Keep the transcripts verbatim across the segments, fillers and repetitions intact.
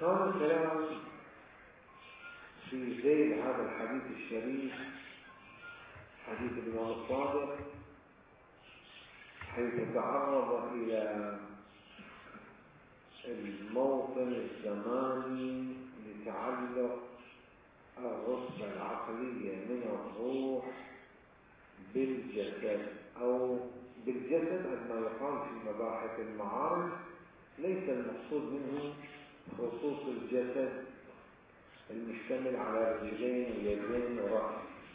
كان الكلام في ذيل هذا الحديث الشريف، حديث الإمام الصادق، حيث تعرض إلى الموطن الزماني لتعلق الرتبة العقلية من الروح بالجسد أو بالجسد، ما يقال في مباحث المعارف ليس المقصود منه خصوص الجسد المشتمل على رجلين ويدين ورأس.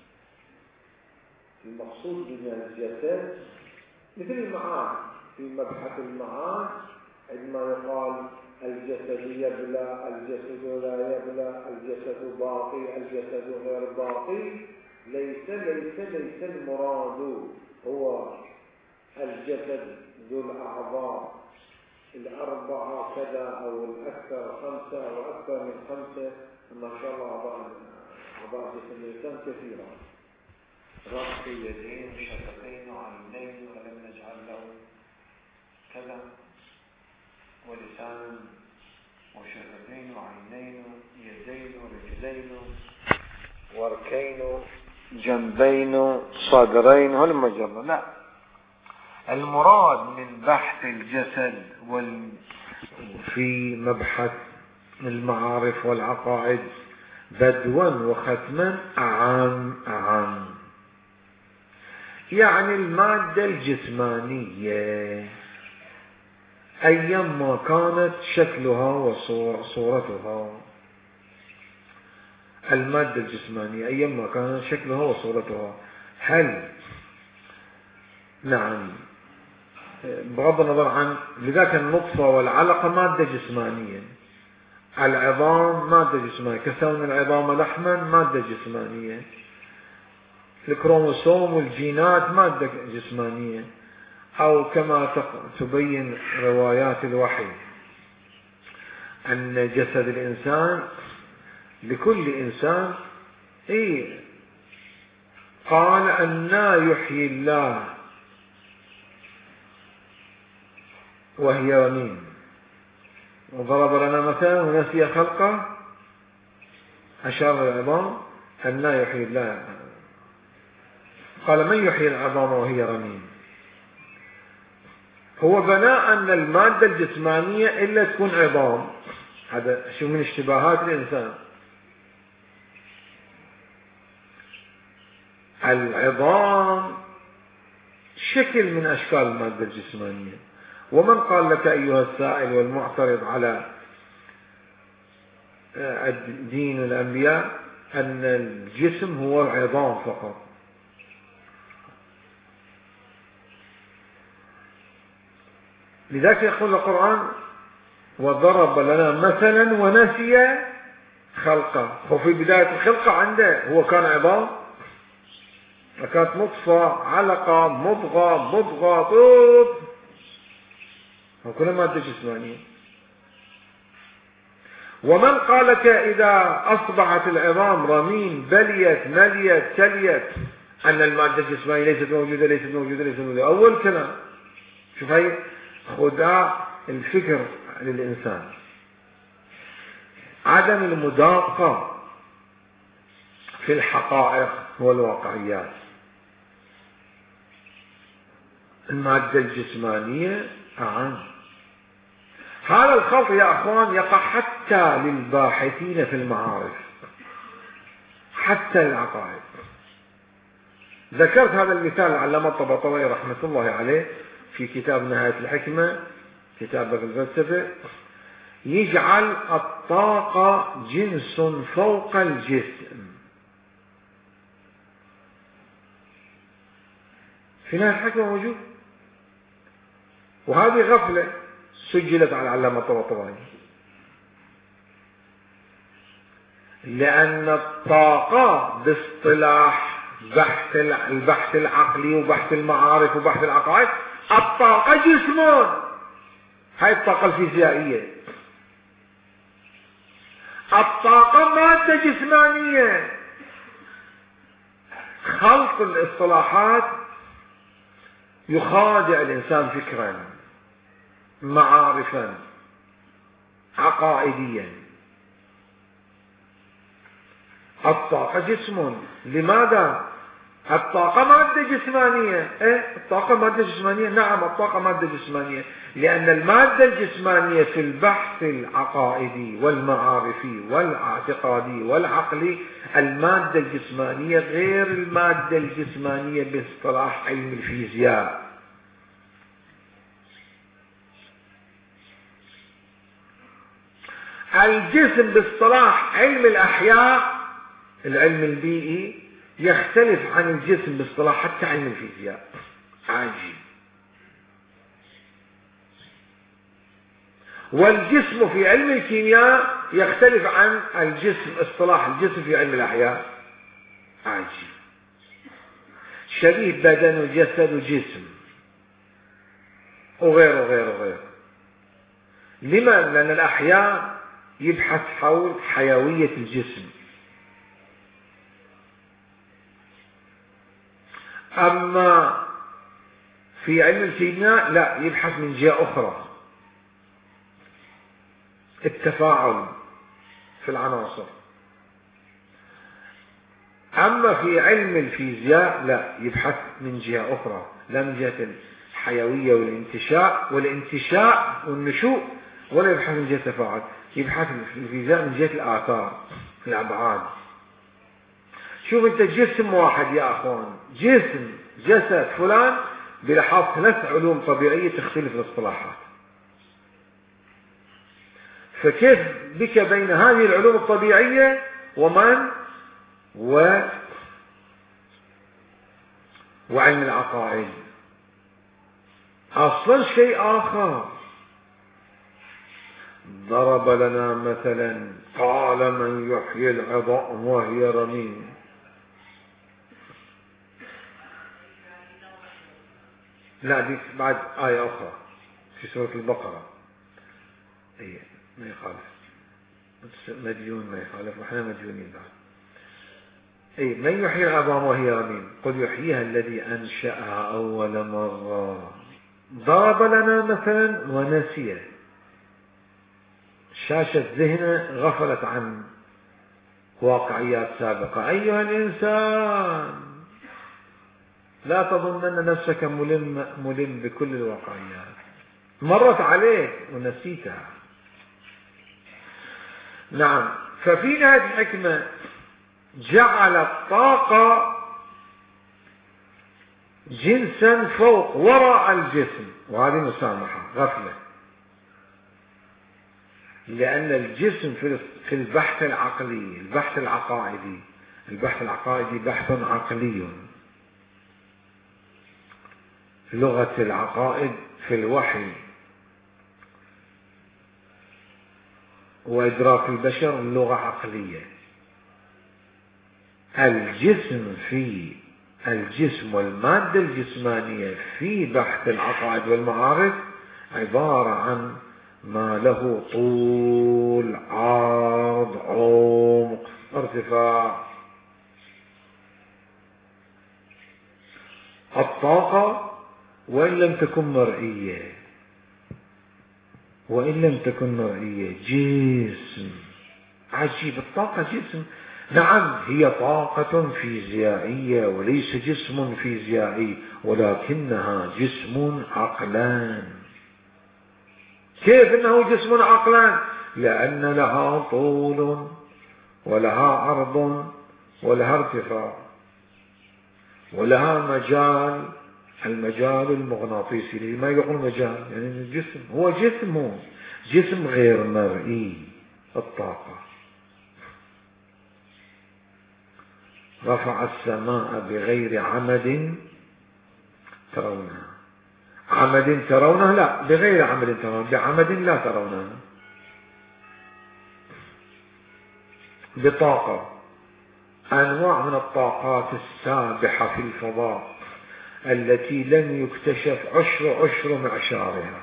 المقصود من الجسد مثل المعاد، في مبحث المعاد عندما يقال الجسد يبلى، الجسد لا يبلى، الجسد باقي، الجسد غير باقي، ليس ليس ليس المراد هو الجسد ذو الأعضاء الأربعة كذا أو الأكثر خمسة أو أكثر من خمسة، ما شاء الله أعضاء أعضاء جسم الإنسان كثيرة، رأس يدين شفتين وعينين ولم نجعل له كذا، ولسان وشفتين وعينين يدين ورجلين وركين جنبين صدرين هالمجرة. لا، المراد من بحث الجسد وال في مبحث المعارف والعقائد بدوا وختما أعام أعام، يعني المادة الجسمانية أيما كانت شكلها وصورتها، المادة الجسمانية أيما كانت شكلها وصورتها، هل نعم بغض النظر عن لذلك النطفة والعلقة مادة جسمانية، العظام مادة جسمانية، كسون العظام لحما مادة جسمانية، الكروموسوم والجينات مادة جسمانية، أو كما تبين روايات الوحي أن جسد الإنسان لكل إنسان إيه قال أنى يحيي الله وهي رميم، وضرب لنا مثلا ونسي خلقه أشار العظام أنى يحيي الله، قال من يحيي العظام وهي رميم. هو بناء أن المادة الجسمانية إلا تكون عظام، هذا شو من اشتباهات الإنسان، العظام شكل من أشكال المادة الجسمانية. ومن قال لك أيها السائل والمعترض على دين الأنبياء أن الجسم هو العظام فقط؟ لذلك يقول القرآن وضرب لنا مثلا ونسي خلقه. وفي بداية الخلقة عنده هو كان عظام، وكانت نطفة علقة مضغة مضغة طوب، وكل مادة جسمانية. ومن قال لك إذا أصبحت العظام رميم بليت مليت تليت أن المادة الجسمانية ليست موجودة ليست موجودة ليست موجودة، أول كلام. شوف هاي خداع الفكر للإنسان، عدم المداقة في الحقائق والواقعيات. المادة الجسمانية أعم. هذا الخلط يا أخوان يقع حتى للباحثين في المعارف، حتى العقائد. ذكرت هذا المثال العلامة الطباطبائي رحمة الله عليه في كتاب نهاية الحكمة، كتاب الفلسفة، يجعل الطاقة جنس فوق الجسم. في نهاية الحكمة موجود، وهذه غفلة سجلت على العلامة الطباطبائي، لأن الطاقة باصطلاح بحث البحث العقلي وبحث المعارف وبحث العقائد الطاقة جسمون. هاي الطاقة الفيزيائية، الطاقة مادة جسمانية. خلط الاصطلاحات يخادع الإنسان فكرا معارفا عقائديا. الطاقة جسم. لماذا؟ الطاقة مادة جسمانية. إيه؟ الطاقة مادة جسمانية. نعم الطاقة مادة جسمانية، لأن المادة الجسمانية في البحث العقائدي والمعارفي والاعتقادي والعقلي، المادة الجسمانية غير المادة الجسمانية باصطلاح علم الفيزياء. الجسم باصطلاح علم الأحياء، العلم البيئي، يختلف عن الجسم باصطلاح حتى علم الفيزياء. عجيب. والجسم في علم الكيمياء يختلف عن الجسم اصطلاح الجسم في علم الأحياء. عجيب. شبيه بدن وجسد وجسم وغيره وغيره وغيره. لما؟ لأن الأحياء يبحث حول حيوية الجسم، أما في علم الكيمياء لا، يبحث من جهة أخرى، التفاعل في العناصر. أما في علم الفيزياء لا، يبحث من جهة أخرى، لا من جهة الحيوية والانتشاء والانتشاء والنشوء، ولا يبحث من جهة التفاعل. يبحث في الفيزياء من جهة الآثار، الأبعاد. شوف أنت جسم واحد يا أخوان، جسم جسد فلان بلحاظ ثلاث علوم طبيعية تختلف الاصطلاحات. فكيف بك بين هذه العلوم الطبيعية ومن و وعلم العقائد؟ أصلا شيء آخر. ضرب لنا مثلا قال من يحيي العظام وهي رميم. لا دي بعد آية أخرى في سورة البقرة. إيه ما يخالف، مديون ما يخالف، وإحنا مديونين بعد. إيه من يحيي العظام وهي رميم قل يحييها الذي أنشأها أول مرة. ضرب لنا مثلا ونسيه، شاشة ذهنه غفلت عن واقعيات سابقة. أيها الإنسان لا تظنن نفسك ملم, ملم بكل الواقعيات، مرت عليك ونسيتها. نعم. ففي نهاية الحكمة جعل الطاقة جنسا فوق وراء الجسم، وهذه مسامحة غفلة، لأن الجسم في البحث العقلي، البحث العقائدي، البحث العقائدي بحث عقلي. لغة العقائد في الوحي وإدراك البشر لغة عقلية. الجسم في الجسم والمادة الجسمانية في بحث العقائد والمعارف عبارة عن ما له طول، عرض، عمق، ارتفاع. الطاقة وإن لم تكن مرئية، وإن لم تكن مرئية جسم. عجيب. الطاقة جسم. نعم هي طاقة فيزيائية وليس جسم فيزيائي، ولكنها جسم عقلان. كيف انه جسم عقلان؟ لأن لها طول ولها عرض ولها ارتفاع ولها مجال، المجال المغناطيسي. لما يقول مجال يعني الجسم هو جسم، جسم غير مرئي. الطاقة رفع السماء بغير عمد ترونها. عمد ترونه؟ لا، بغير عمد ترونه، بعمد لا ترونه، بطاقة. أنواع من الطاقات السابحة في الفضاء التي لم يكتشف عشر عشر معشارها.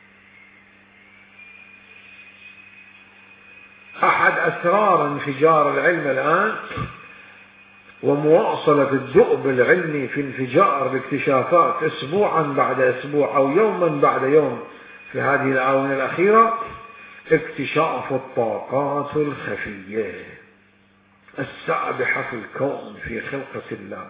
أحد أسرار انفجار العلم الآن ومواصلة الدؤب العلمي في انفجار باكتشافات أسبوعا بعد أسبوع أو يوما بعد يوم في هذه الآونة الأخيرة، اكتشاف الطاقات الخفية. السابحة في الكون في خلقة الله.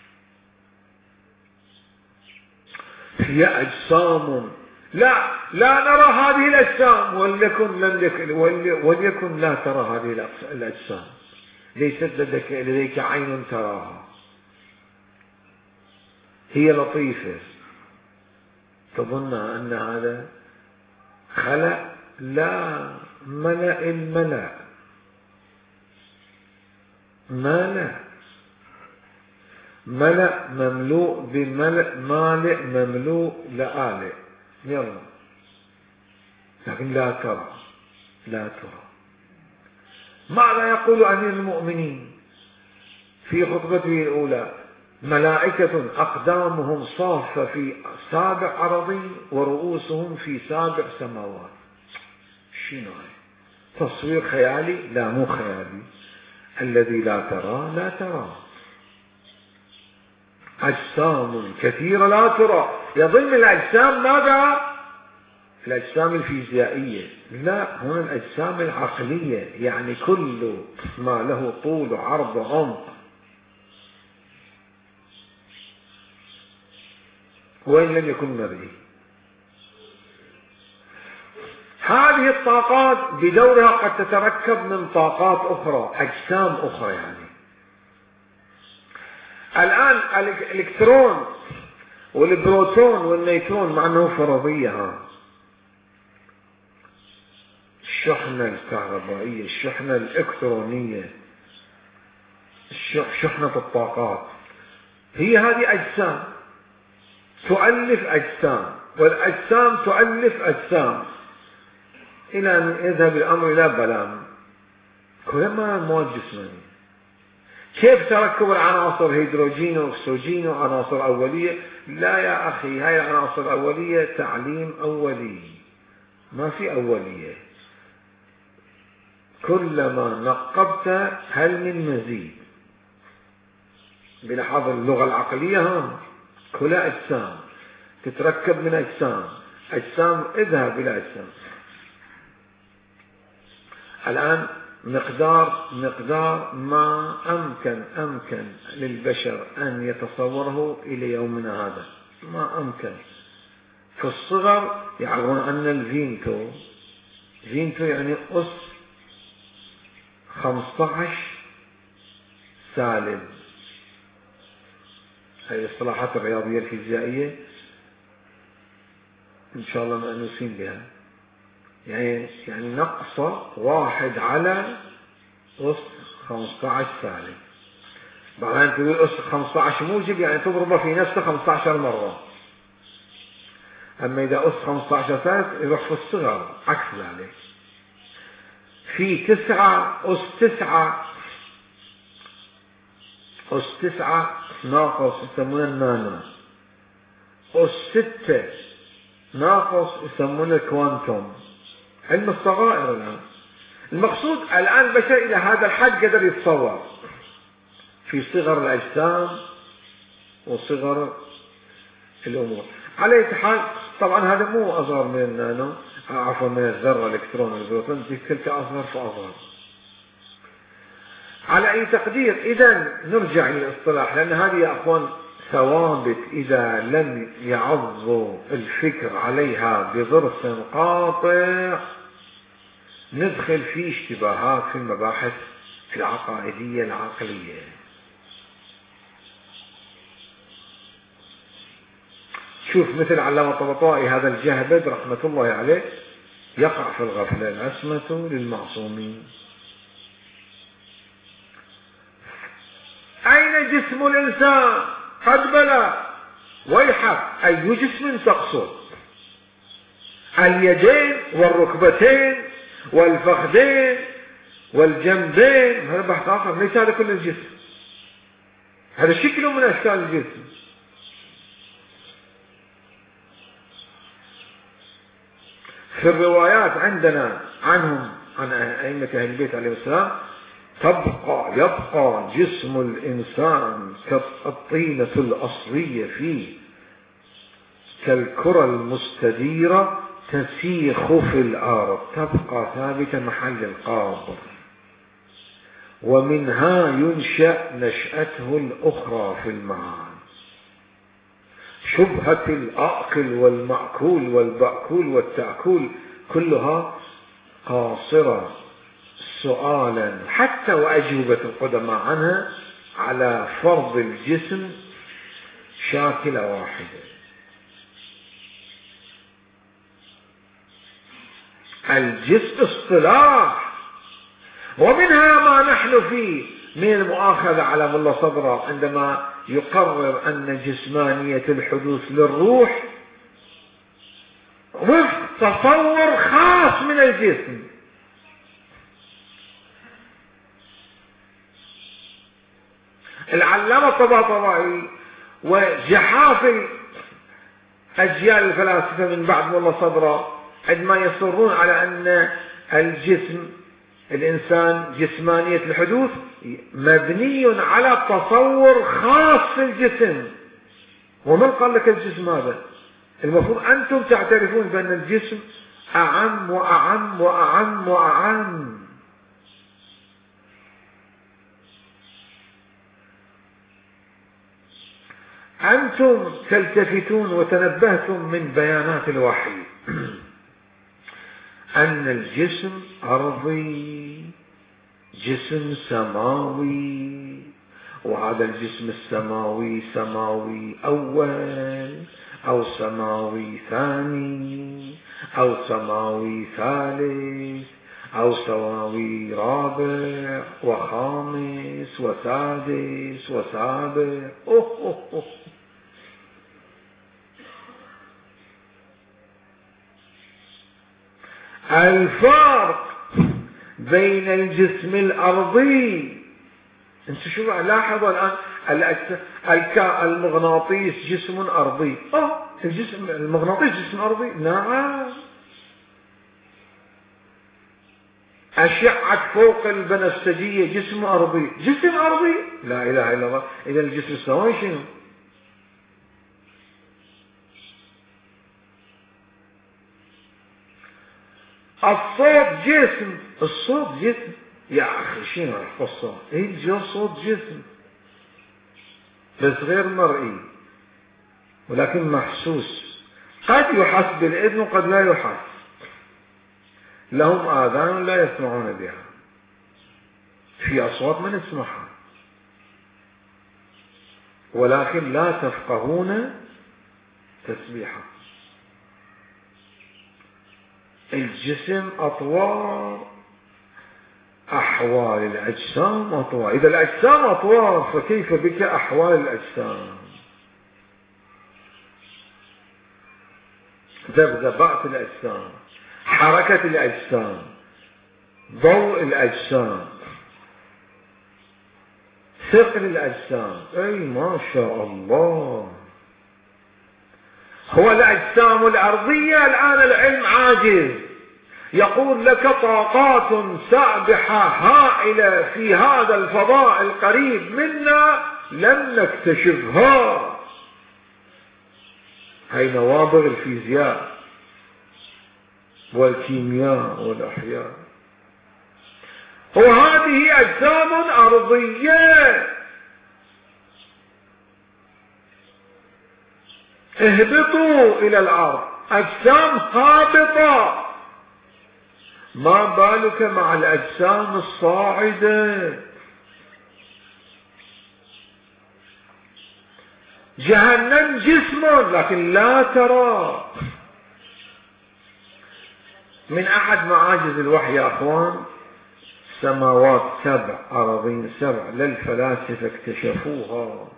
هي أجسام لا لا نرى هذه الأجسام، وليكن لم يكن وليكن لا ترى هذه الأجسام، ليست لديك, لديك عين تراها. هي لطيفة تظن أن هذا خلق، لا، ملأ الملأ ملأ ملأ مملوء بملأ مالئ مملوء لآلئ، يلا، لكن لا ترى لا ترى. ماذا يقول أمير المؤمنين في خطبته الأولى؟ ملائكة أقدامهم صافة في سابع أراضين ورؤوسهم في سابع سماوات. شنو هاي؟ تصوير خيالي؟ لا، مو خيالي. الذي لا ترى لا ترى. أجسام كثيرة لا ترى. يضم الأجسام ماذا؟ الأجسام الفيزيائية؟ لا، هنا الأجسام العقلية، يعني كل ما له طول وعرض وعمق. وإن لم يكن مرئي. هذه الطاقات بدورها قد تتركب من طاقات أخرى، أجسام أخرى. يعني الآن الإلكترون والبروتون والنيترون مع أنه فرضية، ها الشحنة الكهربائية، الشحنة الإلكترونية، شحنة الطاقات، هي هذه أجسام تؤلف أجسام، والأجسام تؤلف أجسام، إلى أن يذهب الأمر إلى بلام. كلما مواد جسمانية. كيف تركب العناصر؟ هيدروجين وأكسجين وعناصر أولية؟ لا يا أخي، هاي العناصر الأولية تعليم أولي، ما في أولية. كلما نقبت هل من مزيد. بلحظ اللغة العقلية، ها كلها أجسام تتركب من أجسام، أجسام اذهب إلى أجسام. الآن مقدار مقدار ما أمكن أمكن للبشر أن يتصوره إلى يومنا هذا، ما أمكن. في الصغر يعرفون أن الفينتو فينتو يعني أس خمسة عشر سالب. هذه الاصطلاحات الرياضية الفيزيائية إن شاء الله مأنوسين بها. يعني يعني نقص واحد على أس خمسة عشر سالب. بعدين تقول أس خمسة عشر موجب، يعني تضربه في نفسه خمسة عشر مرة. أما إذا أس خمسة عشر سالب يروح في الصغر عكس ذلك. في تسعة أس تسعة أس تسعة ناقص يسمونه النانو. أس ستة ناقص يسمونه الكوانتوم. علم الصغائر. الآن المقصود الآن البشر إلى هذا الحد قدر يتصور في صغر الأجسام وصغر الأمور. على أي حال طبعا هذا مو أصغر من النانو، عفوا من الذرة، الإلكترون والبروتون، تلك أصغر فأصغر. على أي تقدير إذا نرجع للاصطلاح، لأن هذه يا أخوان ثوابت إذا لم يعظ الفكر عليها بضرس قاطع ندخل في اشتباهات في المباحث العقائدية العقلية. شوف مثل علامة الطبطبائي هذا الجهبذ رحمة الله عليه يقع في الغفلة. العصمة للمعصومين. أين جسم الإنسان؟ قد بلى. ويحك، أي جسم تقصد؟ اليدين والركبتين والفخذين والجنبين، هذا بحث آخر، ليس هذا كل الجسم، هذا شكل من أشكال الجسم. في الروايات عندنا عنهم عن أئمة أهل البيت عليه السلام تبقى يبقى جسم الإنسان كالطينة الأصلية فيه، كالكرة المستديرة تسيخ في الأرض، تبقى ثابتة محل القابض. ومنها ينشأ نشأته الأخرى في المعاد. شبهة الآكل والمأكول والبأكول والتأكل كلها قاصرة سؤالا حتى وأجوبة القدماء عنها على فرض الجسم شاكلة واحدة. الجسم اصطلاح، ومنها ما نحن فيه من المؤاخذة على ملا صدرة عندما يقرر أن جسمانية الحدوث للروح وفق تصور خاص من الجسم. العلامة الطباطبائي وجحافل أجيال الفلاسفة من بعد ملا صدرة عندما يصرون على أن الجسم الإنسان جسمانية الحدوث مبني على تصور خاص في الجسم. ومن قال لك الجسم هذا؟ المفروض أنتم تعترفون بأن الجسم أعم وأعم وأعم وأعم. أنتم تلتفتون وتنبهتم من بيانات الوحي أن الجسم أرضي، جسم سماوي، وهذا الجسم السماوي سماوي أول أو سماوي ثاني أو سماوي ثالث أو سماوي رابع وخامس وسادس وسابع. أوه أوه أوه. الفرق بين الجسم الأرضي، انت شوف لاحظوا الآن المغناطيس جسم أرضي. اه الجسم المغناطيس جسم أرضي، نعم. أشعة فوق البنفسجية جسم أرضي، جسم أرضي، لا إله إلا الله. إذا الجسم السماوي شنو؟ الصوت جسم، الصوت جسم يا أخي. شنو القصة؟ إيه الصوت جسم بس غير مرئي ولكن محسوس، قد يحس بالإذن وقد لا يحس. لهم آذان لا يسمعون بها، في أصوات ما نسمعها ولكن لا تفقهون تسبيحها. الجسم أطوار، أحوال الأجسام أطوار. إذا الأجسام أطوار فكيف بك أحوال الأجسام؟ ذبذبات الأجسام، حركة الأجسام، ضوء الأجسام، ثقل الأجسام. أي ما شاء الله. هو الأجسام الأرضية الآن العلم عاجز، يقول لك طاقات سابحة هائلة في هذا الفضاء القريب منا لم نكتشفها. هي نوابغ الفيزياء والكيمياء والأحياء، وهذه أجسام أرضية. اهبطوا إلى الأرض، أجسام هابطة. ما بالك مع الأجسام الصاعدة؟ جهنم جسم لكن لا ترى. من أحد معاجز الوحي يا أخوان سماوات سبع، أراضين سبع، لا الفلاسفة اكتشفوها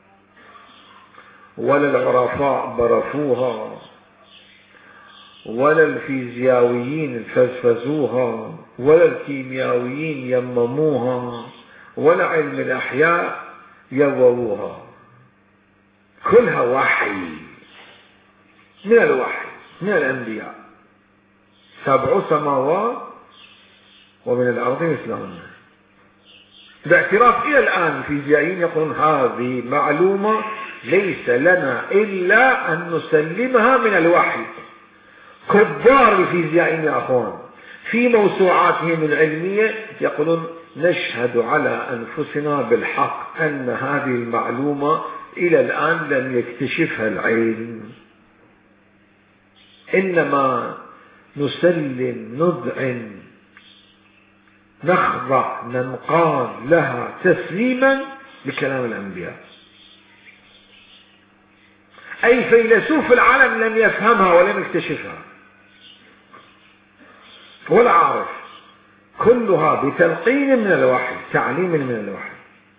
ولا العرفاء برفوها ولا الفيزيائيين فزفزوها ولا الكيميائيين يمموها ولا علم الأحياء يوروها. كلها وحي من الوحي من الأنبياء. سبع سماوات ومن الأرض مثلهن. باعتراف إلى الآن الفيزيائيين يقولون هذه معلومة ليس لنا إلا أن نسلمها من الوحي. كبار الفيزيائيين يا أخوان في موسوعاتهم العلمية يقولون نشهد على أنفسنا بالحق أن هذه المعلومة إلى الآن لم يكتشفها العلم، إنما نسلم نذعن نخضع ننقاد لها تسليما لكلام الأنبياء. أي فيلسوف العالم لم يفهمها ولم يكتشفها ولا عارف، كلها بتلقين من الوحي، تعليم من الوحي.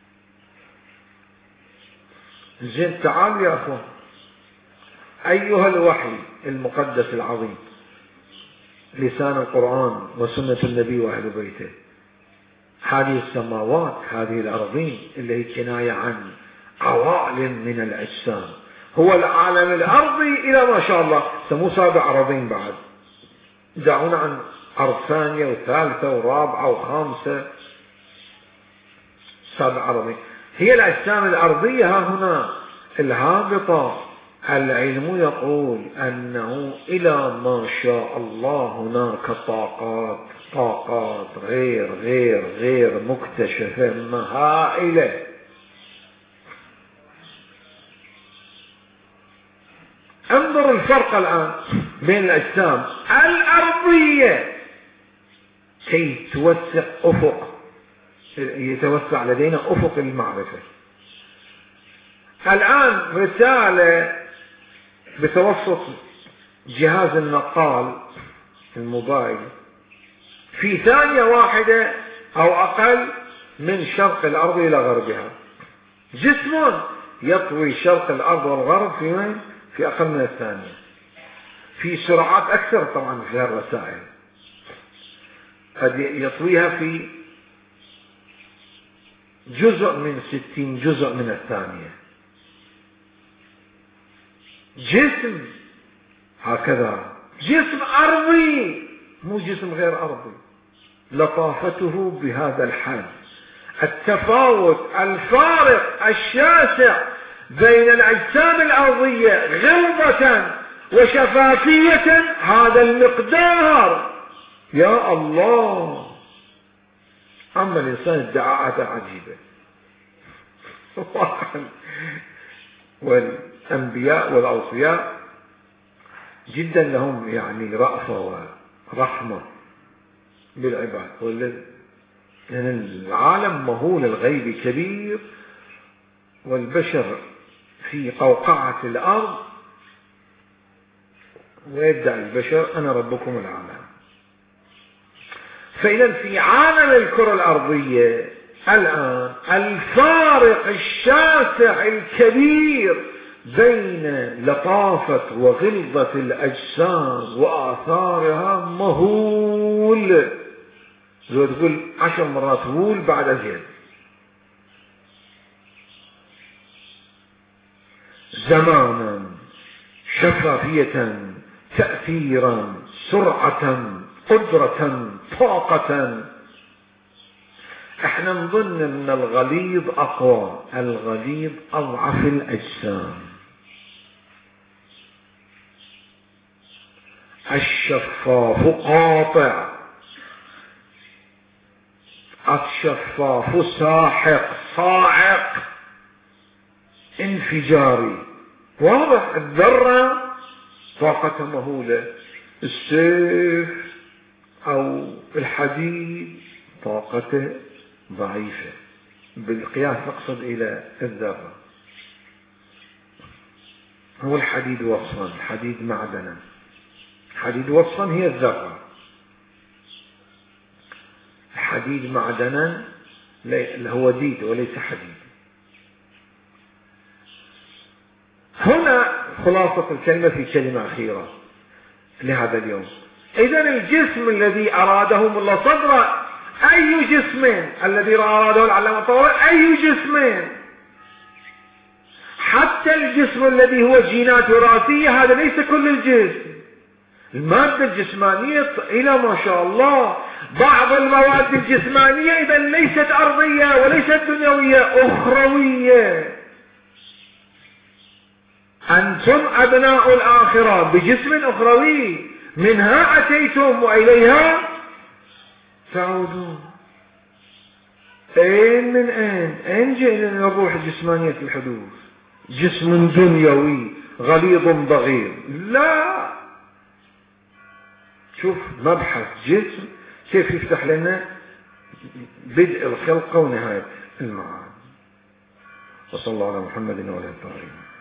زين تعال يا أخوان، أيها الوحي المقدس العظيم، لسان القرآن وسنة النبي وأهل بيته، هذه السماوات هذه الأرضين اللي هي كناية عن عوالم من الأجسام، هو العالم الأرضي إلى ما شاء الله سموه سابع أراضين، بعد دعونا عن أرض ثانية وثالثة ورابعة وخامسة، سابع أراضين هي الأجسام الأرضية. ها هنا الهابطة، العلم يقول أنه إلى ما شاء الله هناك طاقات طاقات غير غير غير مكتشفة هائلة. انظر الفرق الآن بين الأجسام الأرضية كي توسع أفق، يتوسع لدينا أفق المعرفة. الآن رسالة بتوسط جهاز النقال الموبايل في ثانية واحدة أو أقل من شرق الأرض إلى غربها، جسم يطوي شرق الأرض والغرب في وين؟ في أقل من الثانية، في سرعات أكثر طبعا في الرسائل، قد يطويها في جزء من ستين جزء من الثانية. جسم هكذا، جسم أرضي مو جسم غير أرضي، لطافته بهذا الحد، التفاوت الفارق الشاسع بين الأجسام الأرضية غلظة وشفافية هذا المقدار. يا الله، أما الإنسان ادعاءات عجيبة والأنبياء والأوصياء جدا لهم يعني رأفة ورحمة بالعباد، لأن العالم مهول الغيب كبير، والبشر في قوقعة الأرض، ويدعي البشر أنا ربكم الأعلى. فإذا في عالم الكرة الأرضية الآن الفارق الشاسع الكبير بين لطافة وغلظة الأجسام وآثارها مهول، زي تقول عشر مرات هول بعد أزيد. زمانا، شفافية، تأثيرا، سرعة، قدرة، طاقة. احنا نظن ان الغليظ اقوى، الغليظ اضعف الاجسام. الشفاف قاطع، الشفاف ساحق صاعق انفجاري، واضح. الذرة طاقة مهولة، السيف او الحديد طاقته ضعيفة بالقياس، نقصد الى الذرة. هو الحديد وصفا، الحديد معدنا، الحديد وصفا هي الذرة، الحديد معدنا هو ديد وليس حديد. هنا خلاصة الكلمة في كلمة أخيرة لهذا اليوم. إذن الجسم الذي أراده الله صدره، أي جسم الذي أراده العلامة الطويل، أي جسم، حتى الجسم الذي هو جينات وراثية، هذا ليس كل الجسم. المادة الجسمانية إلى ما شاء الله، بعض المواد الجسمانية إذا ليست أرضية وليست دنيوية، أخروية. أنتم أبناء الآخرة بجسم أخروي، منها أتيتم وإليها تعودون. أين من أين أين جئنا إلى الروح جسمانية الحدوث؟ جسم دنيوي غليظ ضغير؟ لا. شوف مبحث جسم كيف يفتح لنا بدء الخلقة ونهاية المعاد. وصلى الله على محمد وعلى آله.